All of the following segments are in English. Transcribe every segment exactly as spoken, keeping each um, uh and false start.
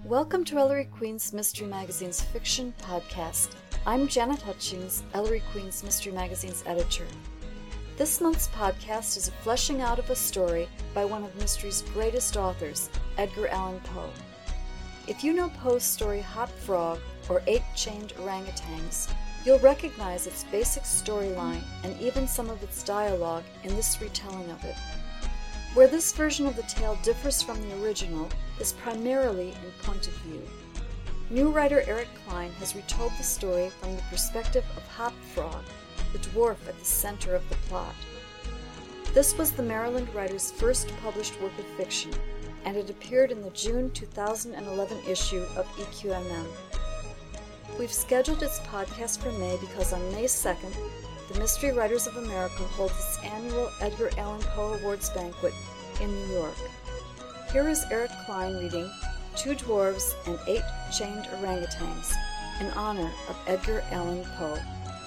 Welcome to Ellery Queen's Mystery Magazine's fiction podcast. I'm Janet Hutchings, Ellery Queen's Mystery Magazine's editor. This month's podcast is a fleshing out of a story by one of mystery's greatest authors, Edgar Allan Poe. If you know Poe's story Hop Frog or Eight Chained Orangutans, you'll recognize its basic storyline and even some of its dialogue in this retelling of it. Where this version of the tale differs from the original is primarily in point of view. New writer Eric Klein has retold the story from the perspective of Hop Frog, the dwarf at the center of the plot. This was the Maryland writer's first published work of fiction, and it appeared in the June two thousand eleven issue of E Q M M. We've scheduled its podcast for May because on May second, the Mystery Writers of America holds its annual Edgar Allan Poe Awards banquet in New York. Here is Eric Klein reading Two Dwarves and Eight Chained Orangutans in honor of Edgar Allan Poe.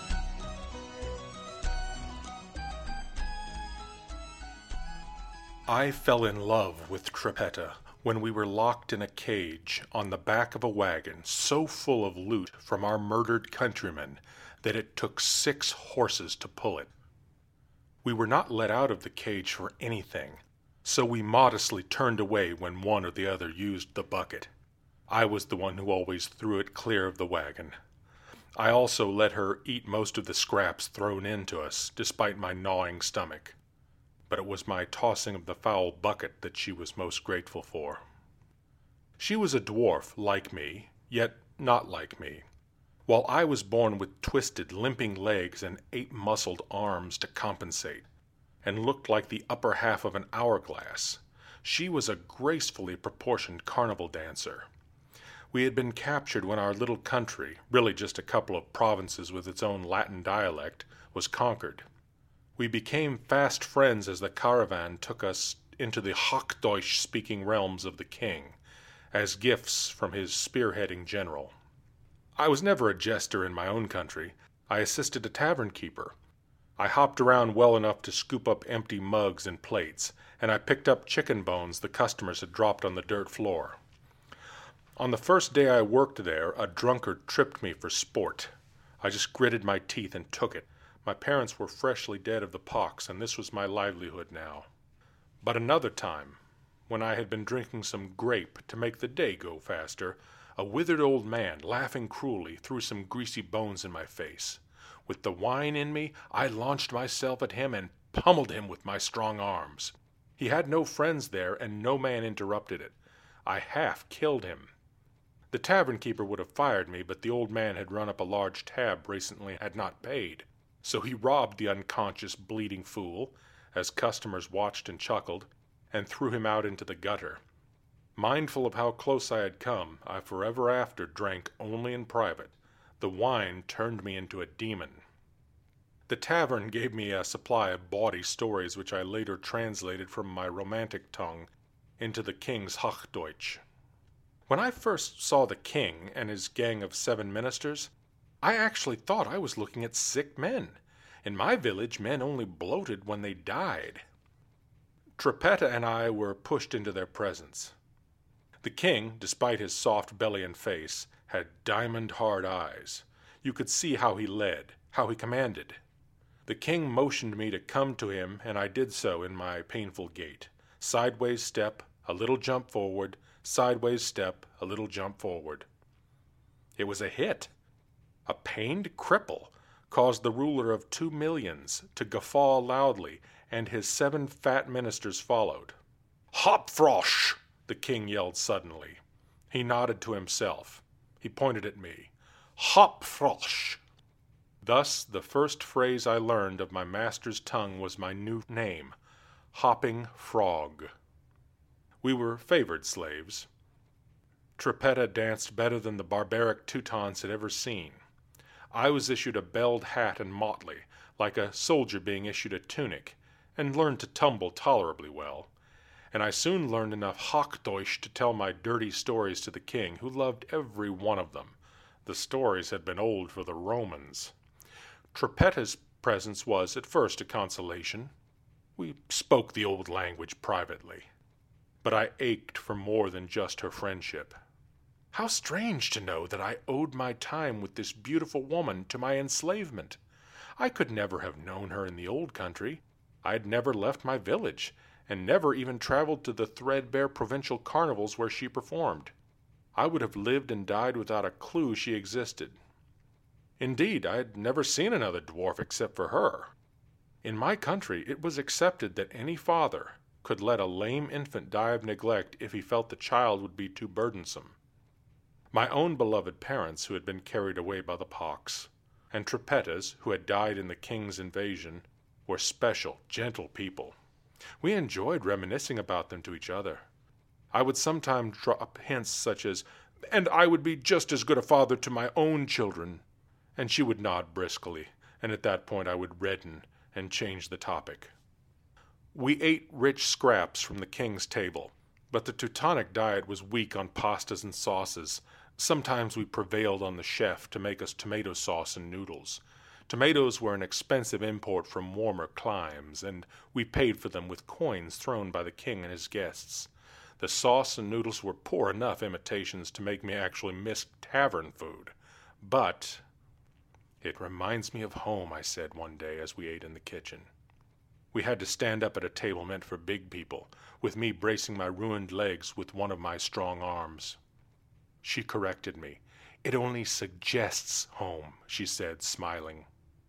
I fell in love with Trippetta when we were locked in a cage on the back of a wagon so full of loot from our murdered countrymen that it took six horses to pull it. We were not let out of the cage for anything, so we modestly turned away when one or the other used the bucket. I was the one who always threw it clear of the wagon. I also let her eat most of the scraps thrown in to us, despite my gnawing stomach. But it was my tossing of the foul bucket that she was most grateful for. She was a dwarf like me, yet not like me. While I was born with twisted, limping legs and ape-muscled arms to compensate, and looked like the upper half of an hourglass, she was a gracefully proportioned carnival dancer. We had been captured when our little country, really just a couple of provinces with its own Latin dialect, was conquered. We became fast friends as the caravan took us into the Hochdeutsch-speaking realms of the king, as gifts from his spearheading general. I was never a jester in my own country. I assisted a tavern keeper. I hopped around well enough to scoop up empty mugs and plates, and I picked up chicken bones the customers had dropped on the dirt floor. On the first day I worked there, a drunkard tripped me for sport. I just gritted my teeth and took it. My parents were freshly dead of the pox, and this was my livelihood now. But another time, when I had been drinking some grape to make the day go faster, a withered old man, laughing cruelly, threw some greasy bones in my face. With the wine in me, I launched myself at him and pummeled him with my strong arms. He had no friends there, and no man interrupted it. I half killed him. The tavern keeper would have fired me, but the old man had run up a large tab recently and had not paid. So he robbed the unconscious, bleeding fool, as customers watched and chuckled, and threw him out into the gutter. Mindful of how close I had come, I forever after drank only in private. The wine turned me into a demon. The tavern gave me a supply of bawdy stories which I later translated from my romantic tongue into the king's Hochdeutsch. When I first saw the king and his gang of seven ministers, I actually thought I was looking at sick men. In my village, men only bloated when they died. Trippetta and I were pushed into their presence. The king, despite his soft belly and face, had diamond-hard eyes. You could see how he led, how he commanded. The king motioned me to come to him, and I did so in my painful gait. Sideways step, a little jump forward, sideways step, a little jump forward. It was a hit. A pained cripple caused the ruler of two millions to guffaw loudly, and his seven fat ministers followed. "Hopfrosch!" the king yelled suddenly. He nodded to himself. He pointed at me. "Hopfrosch!" Thus the first phrase I learned of my master's tongue was my new name, Hopping Frog. We were favored slaves. Trippetta danced better than the barbaric Teutons had ever seen. I was issued a belled hat and motley, like a soldier being issued a tunic, and learned to tumble tolerably well. And I soon learned enough Hochdeutsch to tell my dirty stories to the king, who loved every one of them. The stories had been old for the Romans. Trippetta's presence was, at first, a consolation. We spoke the old language privately. But I ached for more than just her friendship. How strange to know that I owed my time with this beautiful woman to my enslavement. I could never have known her in the old country. I had never left my village, and never even traveled to the threadbare provincial carnivals where she performed. I would have lived and died without a clue she existed. Indeed, I had never seen another dwarf except for her. In my country, it was accepted that any father could let a lame infant die of neglect if he felt the child would be too burdensome. My own beloved parents, who had been carried away by the pox, and Tripettas, who had died in the king's invasion, were special, gentle people. We enjoyed reminiscing about them to each other. I would sometimes drop hints such as, "And I would be just as good a father to my own children," and she would nod briskly, and at that point I would redden and change the topic. We ate rich scraps from the king's table, but the Teutonic diet was weak on pastas and sauces. Sometimes we prevailed on the chef to make us tomato sauce and noodles. Tomatoes were an expensive import from warmer climes, and we paid for them with coins thrown by the king and his guests. The sauce and noodles were poor enough imitations to make me actually miss tavern food. But "It reminds me of home," I said one day as we ate in the kitchen. We had to stand up at a table meant for big people, with me bracing my ruined legs with one of my strong arms. She corrected me. "It only suggests home," she said, smiling.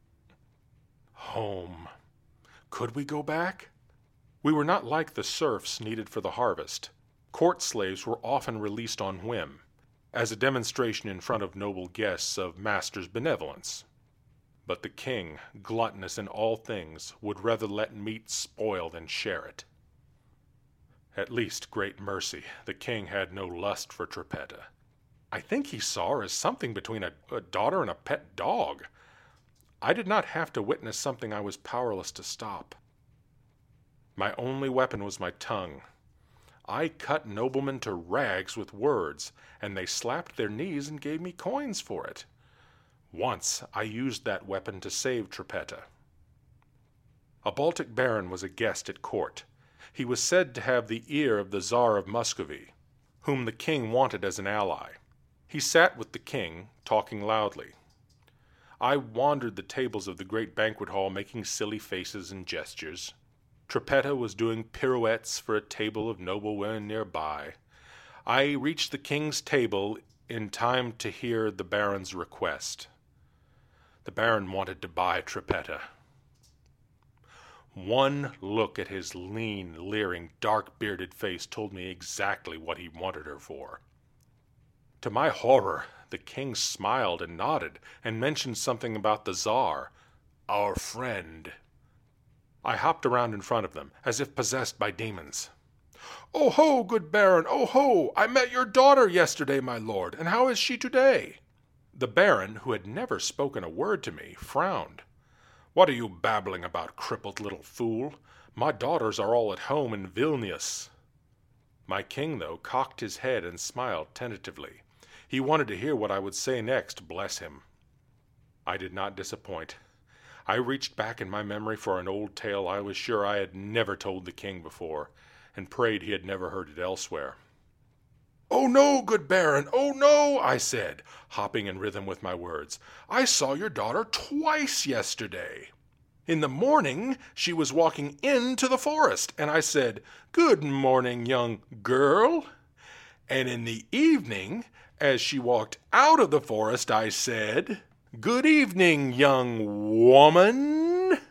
Home. Could we go back? We were not like the serfs needed for the harvest. Court slaves were often released on whim, as a demonstration in front of noble guests of master's benevolence. But the king, gluttonous in all things, would rather let meat spoil than share it. At least, great mercy, the king had no lust for Trippetta. I think he saw her as something between a, a daughter and a pet dog. I did not have to witness something I was powerless to stop. My only weapon was my tongue. I cut noblemen to rags with words, and they slapped their knees and gave me coins for it. Once I used that weapon to save Trippetta. A Baltic baron was a guest at court. He was said to have the ear of the Tsar of Muscovy, whom the king wanted as an ally. He sat with the king, talking loudly. I wandered the tables of the great banquet hall, making silly faces and gestures. Trippetta was doing pirouettes for a table of noble women nearby. I reached the king's table in time to hear the baron's request. The baron wanted to buy Trippetta. One look at his lean, leering, dark-bearded face told me exactly what he wanted her for. To my horror, the king smiled and nodded and mentioned something about the Tsar, our friend. I hopped around in front of them, as if possessed by demons. "Oh ho, good baron, oh ho! I met your daughter yesterday, my lord, and how is she today?" The baron, who had never spoken a word to me, frowned. "What are you babbling about, crippled little fool? My daughters are all at home in Vilnius." My king, though, cocked his head and smiled tentatively. He wanted to hear what I would say next, bless him. I did not disappoint. I reached back in my memory for an old tale I was sure I had never told the king before, and prayed he had never heard it elsewhere. "Oh no, good baron, oh no," I said, hopping in rhythm with my words. "I saw your daughter twice yesterday. In the morning she was walking into the forest, and I said, 'Good morning, young girl.' And in the evening, as she walked out of the forest, I said, 'Good evening, young woman.'"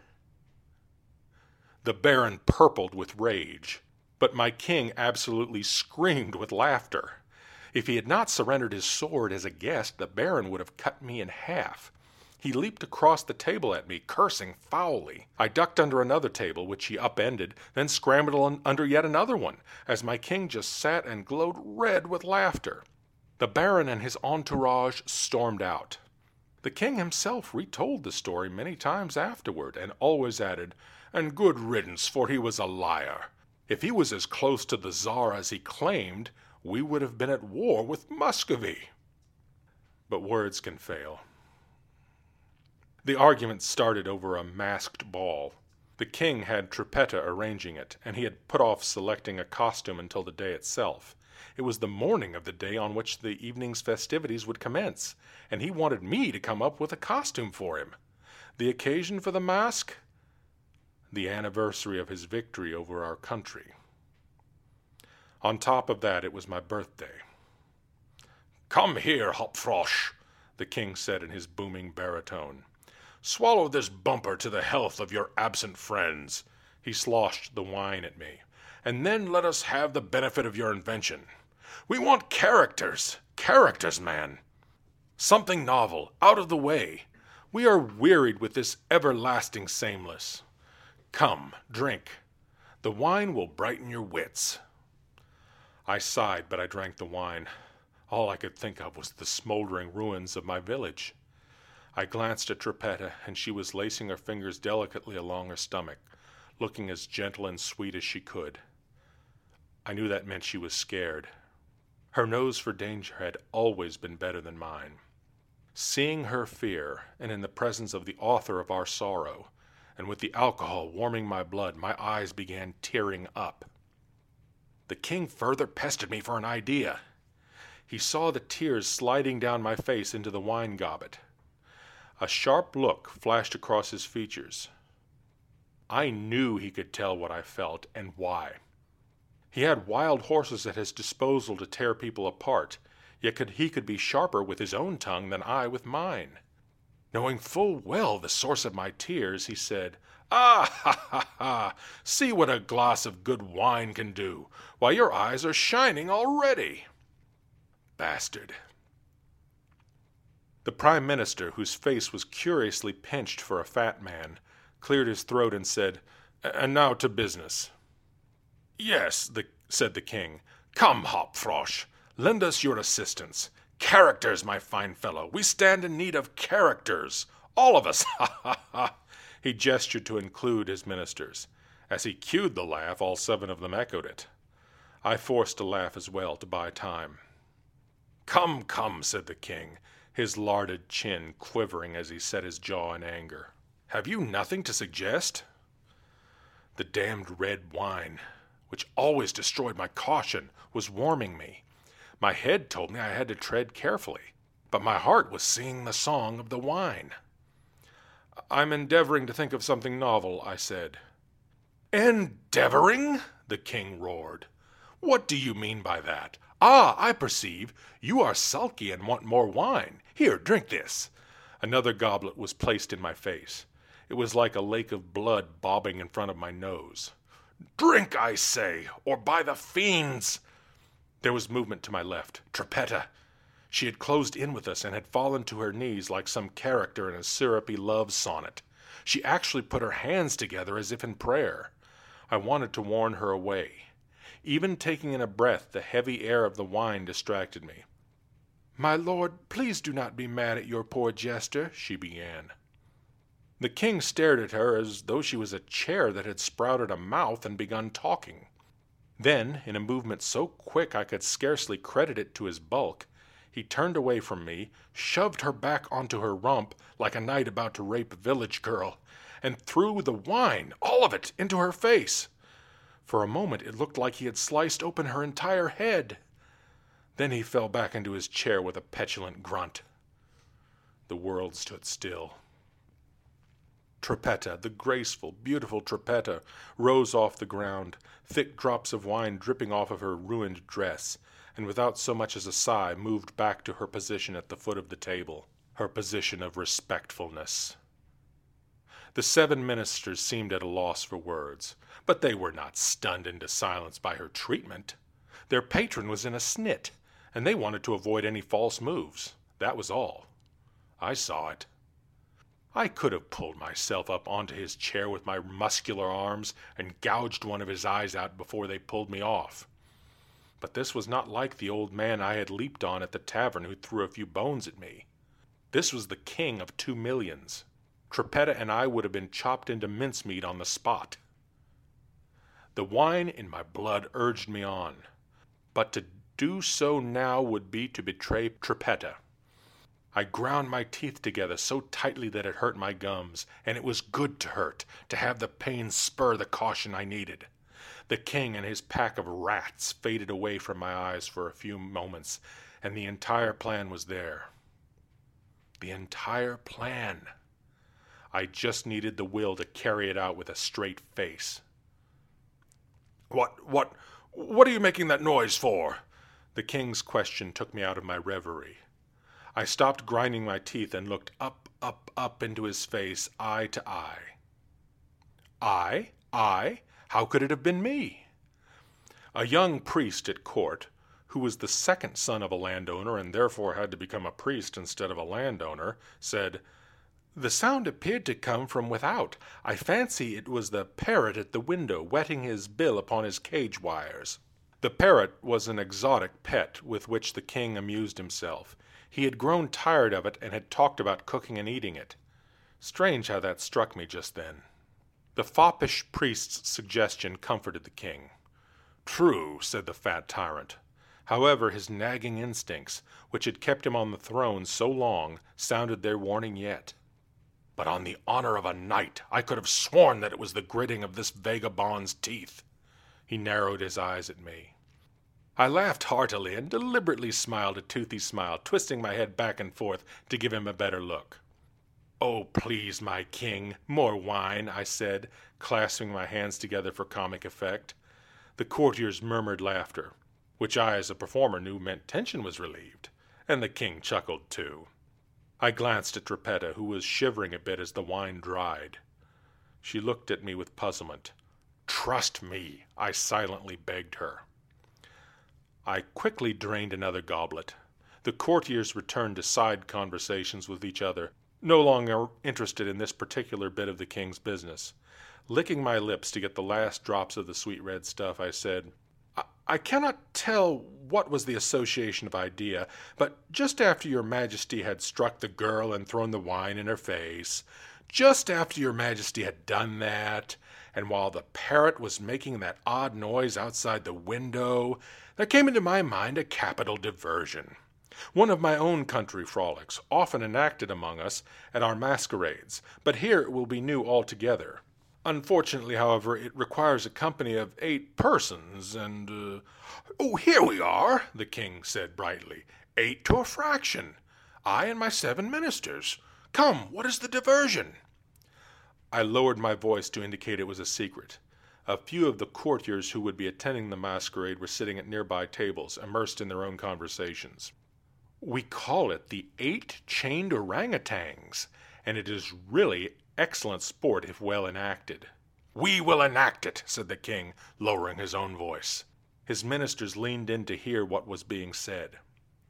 The baron purpled with rage, but my king absolutely screamed with laughter. If he had not surrendered his sword as a guest, the baron would have cut me in half. He leaped across the table at me, cursing foully. I ducked under another table, which he upended, then scrambled under yet another one, as my king just sat and glowed red with laughter. The baron and his entourage stormed out. The king himself retold the story many times afterward, and always added, "And good riddance, for he was a liar. If he was as close to the Tsar as he claimed, we would have been at war with Muscovy." But words can fail. The argument started over a masked ball. The king had Trippetta arranging it, and he had put off selecting a costume until the day itself. It was the morning of the day on which the evening's festivities would commence, and he wanted me to come up with a costume for him. The occasion for the mask? The anniversary of his victory over our country. On top of that, it was my birthday. "Come here, Hopfrosch," the king said in his booming baritone. "Swallow this bumper to the health of your absent friends." He sloshed the wine at me. "And then let us have the benefit of your invention. We want characters. Characters, man. Something novel, out of the way. We are wearied with this everlasting sameness. Come, drink. The wine will brighten your wits." I sighed, but I drank the wine. All I could think of was the smoldering ruins of my village. I glanced at Trippetta, and she was lacing her fingers delicately along her stomach, looking as gentle and sweet as she could. I knew that meant she was scared. Her nose for danger had always been better than mine. Seeing her fear, and in the presence of the author of our sorrow, and with the alcohol warming my blood, my eyes began tearing up. The king further pestered me for an idea. He saw the tears sliding down my face into the wine gobbet. A sharp look flashed across his features. I knew he could tell what I felt and why. He had wild horses at his disposal to tear people apart, yet could he could be sharper with his own tongue than I with mine. Knowing full well the source of my tears, he said, "Ah, ha, ha, ha! See what a glass of good wine can do. Why, your eyes are shining already." Bastard. The Prime Minister, whose face was curiously pinched for a fat man, cleared his throat and said, "And now to business." "Yes," the, said the king. "Come, Hopfrosch, lend us your assistance. Characters, my fine fellow. We stand in need of characters. All of us. Ha, ha, ha." He gestured to include his ministers. As he cued the laugh, all seven of them echoed it. I forced a laugh as well to buy time. "Come, come," said the king, his larded chin quivering as he set his jaw in anger. "Have you nothing to suggest?" The damned red wine, which always destroyed my caution, was warming me. My head told me I had to tread carefully, but my heart was singing the song of the wine. "I'm endeavoring to think of something novel," I said. "Endeavoring?" the king roared. "What do you mean by that? Ah, I perceive. You are sulky and want more wine. Here, drink this." Another goblet was placed in my face. It was like a lake of blood bobbing in front of my nose. "Drink, I say, or by the fiends!" There was movement to my left. Trippetta. She had closed in with us and had fallen to her knees like some character in a syrupy love sonnet. She actually put her hands together as if in prayer. I wanted to warn her away. Even taking in a breath, the heavy air of the wine distracted me. "My lord, please do not be mad at your poor jester," she began. The king stared at her as though she was a chair that had sprouted a mouth and begun talking. Then, in a movement so quick I could scarcely credit it to his bulk, he turned away from me, shoved her back onto her rump like a knight about to rape a village girl, and threw the wine, all of it, into her face. For a moment it looked like he had sliced open her entire head. Then he fell back into his chair with a petulant grunt. The world stood still. Trippetta, the graceful, beautiful Trippetta, rose off the ground, thick drops of wine dripping off of her ruined dress, and without so much as a sigh moved back to her position at the foot of the table, her position of respectfulness. The seven ministers seemed at a loss for words, but they were not stunned into silence by her treatment. Their patron was in a snit, and they wanted to avoid any false moves. That was all. I saw it. I could have pulled myself up onto his chair with my muscular arms and gouged one of his eyes out before they pulled me off. But this was not like the old man I had leaped on at the tavern who threw a few bones at me. This was the king of two millions. Trippetta and I would have been chopped into mincemeat on the spot. The wine in my blood urged me on, but to do so now would be to betray Trippetta. I ground my teeth together so tightly that it hurt my gums, and it was good to hurt, to have the pain spur the caution I needed. The king and his pack of rats faded away from my eyes for a few moments, and the entire plan was there. The entire plan. I just needed the will to carry it out with a straight face. What, what, what are you making that noise for? The king's question took me out of my reverie. I stopped grinding my teeth and looked up, up, up into his face, eye to eye. I? I? How could it have been me? A young priest at court, who was the second son of a landowner and therefore had to become a priest instead of a landowner, said, "The sound appeared to come from without. I fancy it was the parrot at the window wetting his bill upon his cage wires." The parrot was an exotic pet with which the king amused himself. He had grown tired of it and had talked about cooking and eating it. Strange how that struck me just then. The foppish priest's suggestion comforted the king. "True," said the fat tyrant. However, his nagging instincts, which had kept him on the throne so long, sounded their warning yet. "But on the honor of a knight, I could have sworn that it was the gritting of this vagabond's teeth." He narrowed his eyes at me. I laughed heartily and deliberately smiled a toothy smile, twisting my head back and forth to give him a better look. "Oh, please, my king, more wine," I said, clasping my hands together for comic effect. The courtiers murmured laughter, which I as a performer knew meant tension was relieved, and the king chuckled too. I glanced at Trippetta, who was shivering a bit as the wine dried. She looked at me with puzzlement. "Trust me," I silently begged her. I quickly drained another goblet. The courtiers returned to side conversations with each other, no longer interested in this particular bit of the king's business. Licking my lips to get the last drops of the sweet red stuff, I said, I, I cannot tell what was the association of idea, but just after your majesty had struck the girl and thrown the wine in her face, just after your majesty had done that, and while the parrot was making that odd noise outside the window, there came into my mind a capital diversion. One of my own country frolics, often enacted among us at our masquerades, but here it will be new altogether. Unfortunately, however, it requires a company of eight persons, and, uh... "Oh, here we are," the king said brightly. "Eight to a fraction. I and my seven ministers. Come, what is the diversion?" I lowered my voice to indicate it was a secret. A few of the courtiers who would be attending the masquerade were sitting at nearby tables, immersed in their own conversations. "We call it the Eight Chained Orangutans, and it is really excellent sport if well enacted." "We will enact it," said the king, lowering his own voice. His ministers leaned in to hear what was being said.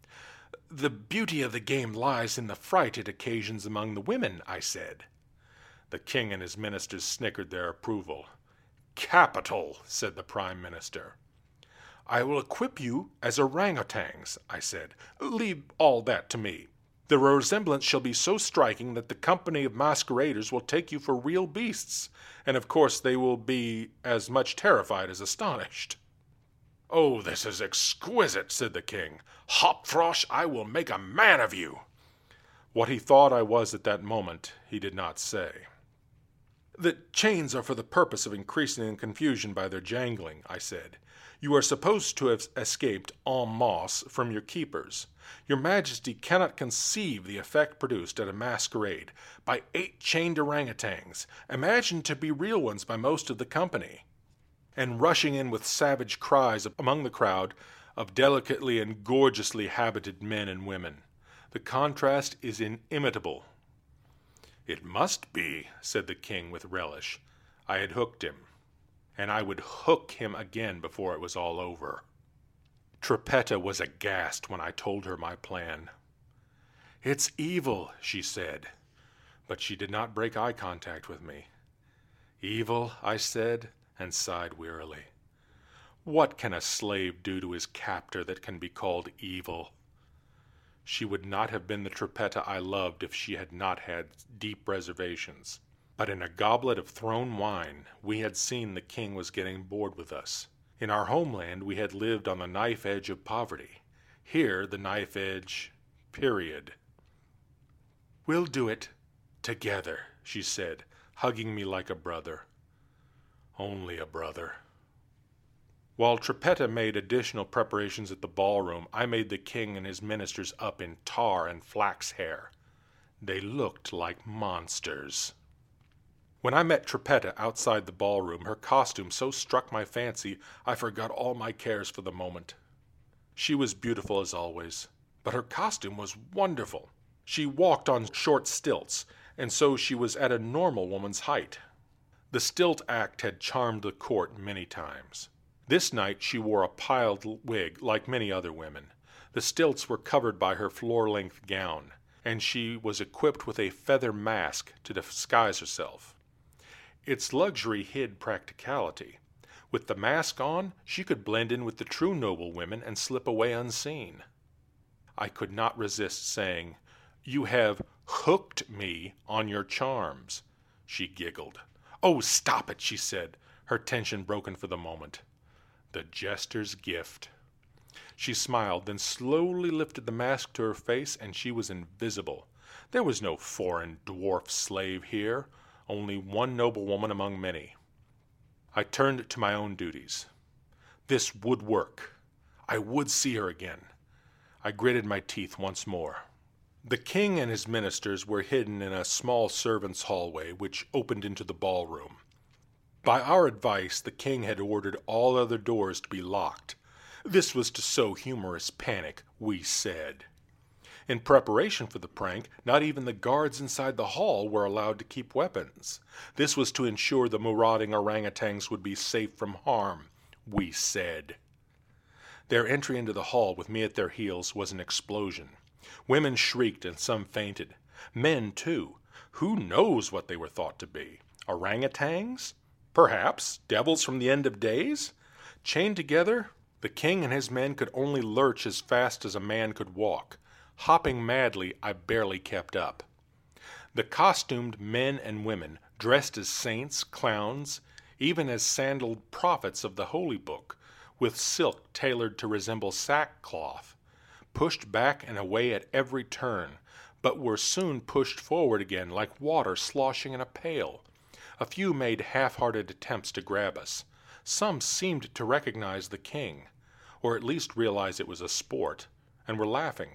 "The beauty of the game lies in the fright it occasions among the women," I said. The king and his ministers snickered their approval. "Capital," said the prime minister. "I will equip you as orangutans," I said. "Leave all that to me. The resemblance shall be so striking that the company of masqueraders will take you for real beasts, and of course they will be as much terrified as astonished." "Oh, this is exquisite," said the king. "Hopfrosh, I will make a man of you." What he thought I was at that moment, he did not say. "The chains are for the purpose of increasing the confusion by their jangling," I said. "You are supposed to have escaped en masse from your keepers. Your majesty cannot conceive the effect produced at a masquerade by eight chained orangutans, imagined to be real ones by most of the company, and rushing in with savage cries among the crowd of delicately and gorgeously habited men and women. The contrast is inimitable." "It must be," said the king with relish. I had hooked him, and I would hook him again before it was all over. Trippetta was aghast when I told her my plan. "It's evil," she said, but she did not break eye contact with me. "Evil," I said, and sighed wearily. What can a slave do to his captor that can be called evil? She would not have been the Trippetta I loved if she had not had deep reservations. But in a goblet of thrown wine, we had seen the king was getting bored with us. In our homeland, we had lived on the knife edge of poverty. Here, the knife edge, period. "We'll do it together," she said, hugging me like a brother. Only a brother. While Trippetta made additional preparations at the ballroom, I made the king and his ministers up in tar and flax hair. They looked like monsters. When I met Trippetta outside the ballroom, her costume so struck my fancy I forgot all my cares for the moment. She was beautiful as always, but her costume was wonderful. She walked on short stilts, and so she was at a normal woman's height. The stilt act had charmed the court many times. This night she wore a piled wig like many other women. The stilts were covered by her floor-length gown, and she was equipped with a feather mask to disguise herself. Its luxury hid practicality. With the mask on, she could blend in with the true noble women and slip away unseen. I could not resist saying, "You have hooked me on your charms." She giggled. "Oh, stop it," she said, her tension broken for the moment. The jester's gift. She smiled, then slowly lifted the mask to her face, and she was invisible. There was no foreign dwarf slave here, only one noble woman among many. I turned to my own duties. This would work. I would see her again. I gritted my teeth once more. The king and his ministers were hidden in a small servants' hallway which opened into the ballroom. By our advice, the king had ordered all other doors to be locked. This was to sow humorous panic, we said. In preparation for the prank, not even the guards inside the hall were allowed to keep weapons. This was to ensure the marauding orangutans would be safe from harm, we said. Their entry into the hall with me at their heels was an explosion. Women shrieked and some fainted. Men, too. Who knows what they were thought to be? Orangutans? Perhaps. Devils from the end of days? Chained together, the king and his men could only lurch as fast as a man could walk. Hopping madly, I barely kept up. The costumed men and women, dressed as saints, clowns, even as sandaled prophets of the Holy Book, with silk tailored to resemble sackcloth, pushed back and away at every turn, but were soon pushed forward again like water sloshing in a pail. A few made half-hearted attempts to grab us. Some seemed to recognize the king, or at least realize it was a sport, and were laughing.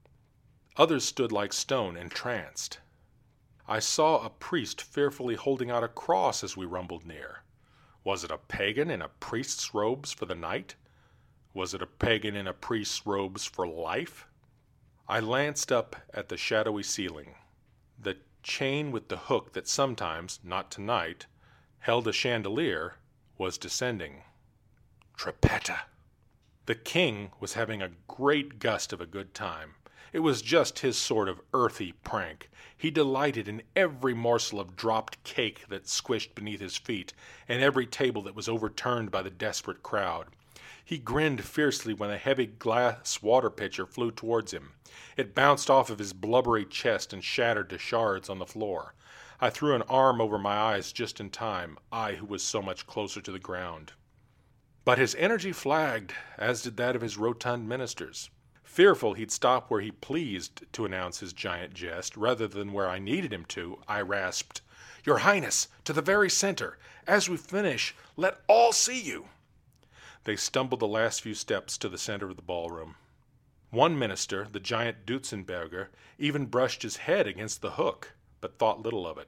Others stood like stone, entranced. I saw a priest fearfully holding out a cross as we rumbled near. Was it a pagan in a priest's robes for the night? Was it a pagan in a priest's robes for life? I glanced up at the shadowy ceiling. The chain with the hook that sometimes, not tonight, held a chandelier was descending. Trippetta! The king was having a great gust of a good time. It was just his sort of earthy prank. He delighted in every morsel of dropped cake that squished beneath his feet, and every table that was overturned by the desperate crowd. He grinned fiercely when a heavy glass water pitcher flew towards him. It bounced off of his blubbery chest and shattered to shards on the floor. I threw an arm over my eyes just in time, I who was so much closer to the ground. But his energy flagged, as did that of his rotund ministers. Fearful he'd stop where he pleased to announce his giant jest, rather than where I needed him to, I rasped, "Your Highness, to the very center. As we finish, let all see you." They stumbled the last few steps to the center of the ballroom. One minister, the giant Dutzenberger, even brushed his head against the hook, but thought little of it.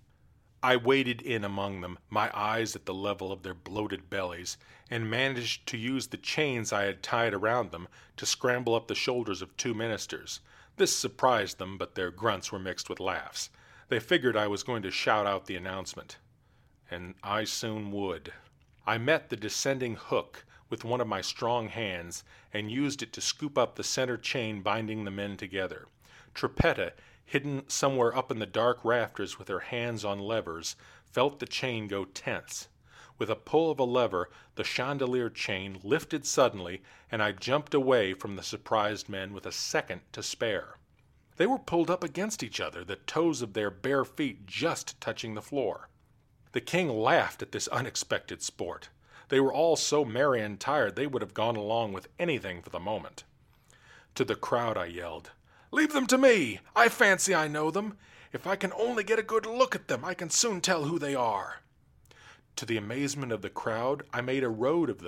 I waded in among them, my eyes at the level of their bloated bellies, and managed to use the chains I had tied around them to scramble up the shoulders of two ministers. This surprised them, but their grunts were mixed with laughs. They figured I was going to shout out the announcement. And I soon would. I met the descending hook with one of my strong hands and used it to scoop up the center chain binding the men together. Trippetta, hidden somewhere up in the dark rafters with her hands on levers, felt the chain go tense. With a pull of a lever, the chandelier chain lifted suddenly, and I jumped away from the surprised men with a second to spare. They were pulled up against each other, the toes of their bare feet just touching the floor. The king laughed at this unexpected sport. They were all so merry and tired they would have gone along with anything for the moment. To the crowd I yelled, "Leave them to me! I fancy I know them. If I can only get a good look at them, I can soon tell who they are." To the amazement of the crowd, I made a road of them.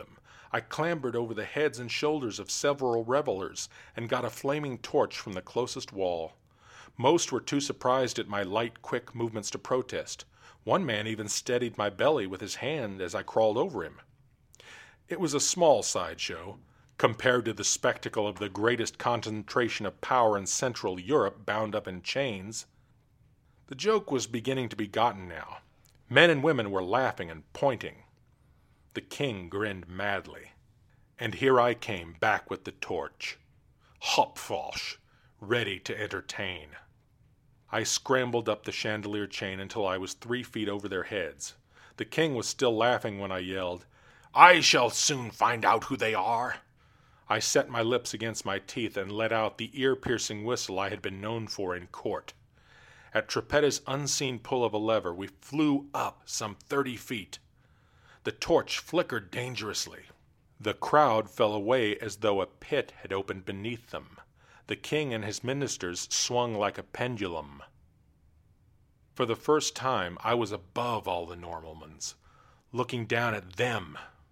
I clambered over the heads and shoulders of several revelers and got a flaming torch from the closest wall. Most were too surprised at my light, quick movements to protest. One man even steadied my belly with his hand as I crawled over him. It was a small sideshow, compared to the spectacle of the greatest concentration of power in Central Europe bound up in chains. The joke was beginning to be gotten now. Men and women were laughing and pointing. The king grinned madly. And here I came back with the torch. Hopfosh, ready to entertain. I scrambled up the chandelier chain until I was three feet over their heads. The king was still laughing when I yelled, "I shall soon find out who they are." I set my lips against my teeth and let out the ear-piercing whistle I had been known for in court. At Trippetta's unseen pull of a lever, we flew up some thirty feet. The torch flickered dangerously. The crowd fell away as though a pit had opened beneath them. The king and his ministers swung like a pendulum. For the first time, I was above all the Normalmans, looking down at them.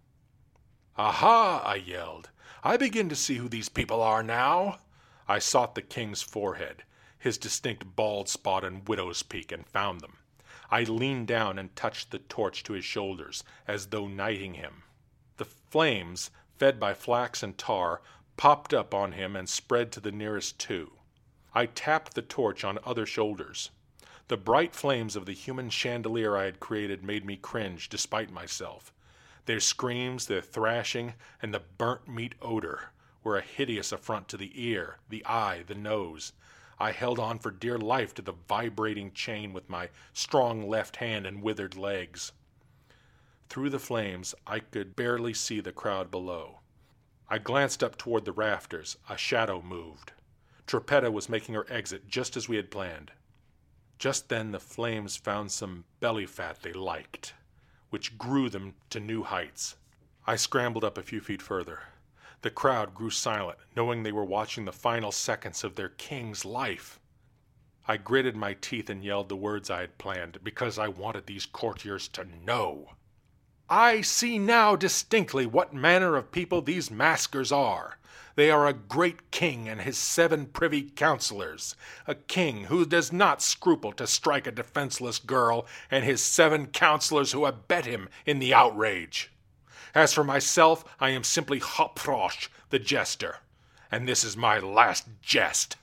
"Aha!" I yelled. "I begin to see who these people are now." I sought the king's forehead, his distinct bald spot and widow's peak, and found them. I leaned down and touched the torch to his shoulders, as though knighting him. The flames, fed by flax and tar, popped up on him and spread to the nearest two. I tapped the torch on other shoulders. The bright flames of the human chandelier I had created made me cringe despite myself. Their screams, their thrashing, and the burnt meat odor were a hideous affront to the ear, the eye, the nose. I held on for dear life to the vibrating chain with my strong left hand and withered legs. Through the flames, I could barely see the crowd below. I glanced up toward the rafters. A shadow moved. Trippetta was making her exit just as we had planned. Just then the flames found some belly fat they liked, which grew them to new heights. I scrambled up a few feet further. The crowd grew silent, knowing they were watching the final seconds of their king's life. I gritted my teeth and yelled the words I had planned, because I wanted these courtiers to know. "I see now distinctly what manner of people these maskers are. They are a great king and his seven privy councillors, a king who does not scruple to strike a defenseless girl, and his seven councillors who abet him in the outrage. As for myself, I am simply Hopfrosh, the jester, and this is my last jest."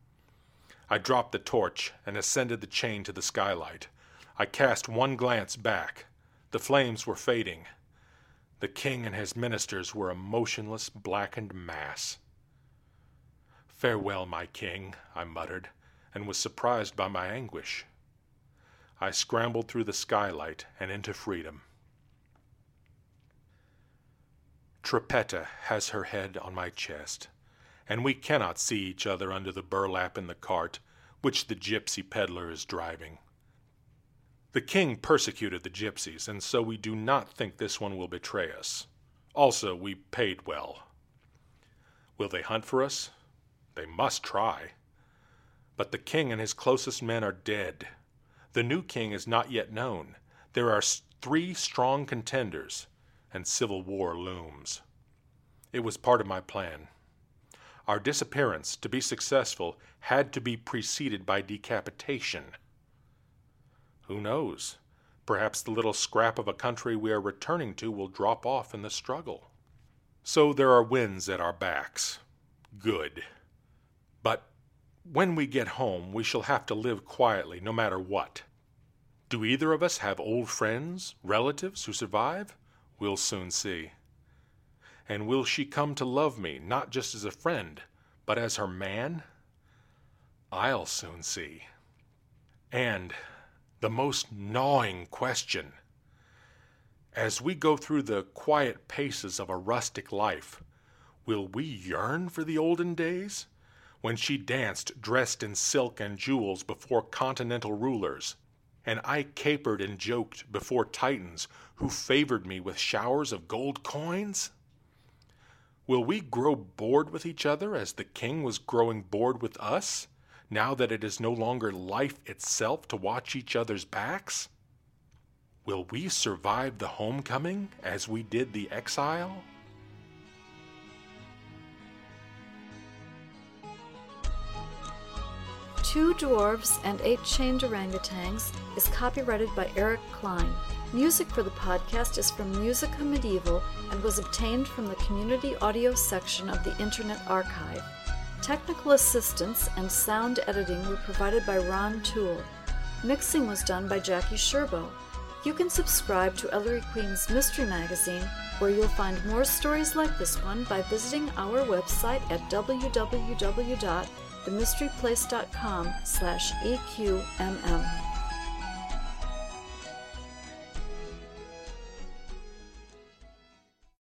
I dropped the torch and ascended the chain to the skylight. I cast one glance back. The flames were fading. The king and his ministers were a motionless, blackened mass. "Farewell, my king," I muttered, and was surprised by my anguish. I scrambled through the skylight and into freedom. Trippetta has her head on my chest, and we cannot see each other under the burlap in the cart, which the gypsy peddler is driving. The king persecuted the gypsies, and so we do not think this one will betray us. Also, we paid well. Will they hunt for us? They must try. But the king and his closest men are dead. The new king is not yet known. There are three strong contenders, and civil war looms. It was part of my plan. Our disappearance, to be successful, had to be preceded by decapitation. Who knows? Perhaps the little scrap of a country we are returning to will drop off in the struggle. So there are winds at our backs. Good. But when we get home, we shall have to live quietly, no matter what. Do either of us have old friends, relatives who survive? We'll soon see. And will she come to love me, not just as a friend, but as her man? I'll soon see. And the most gnawing question. As we go through the quiet paces of a rustic life, will we yearn for the olden days, when she danced dressed in silk and jewels before continental rulers, and I capered and joked before titans who favored me with showers of gold coins? Will we grow bored with each other as the king was growing bored with us, now that it is no longer life itself to watch each other's backs? Will we survive the homecoming as we did the exile? Two Dwarves and Eight Chained Orangutans is copyrighted by Eric Klein. Music for the podcast is from Musica Medieval and was obtained from the community audio section of the Internet Archive. Technical assistance and sound editing were provided by Ron Toole. Mixing was done by Jackie Sherbo. You can subscribe to Ellery Queen's Mystery Magazine, where you'll find more stories like this one by visiting our website at w w w dot the mystery place dot com slash E Q M M.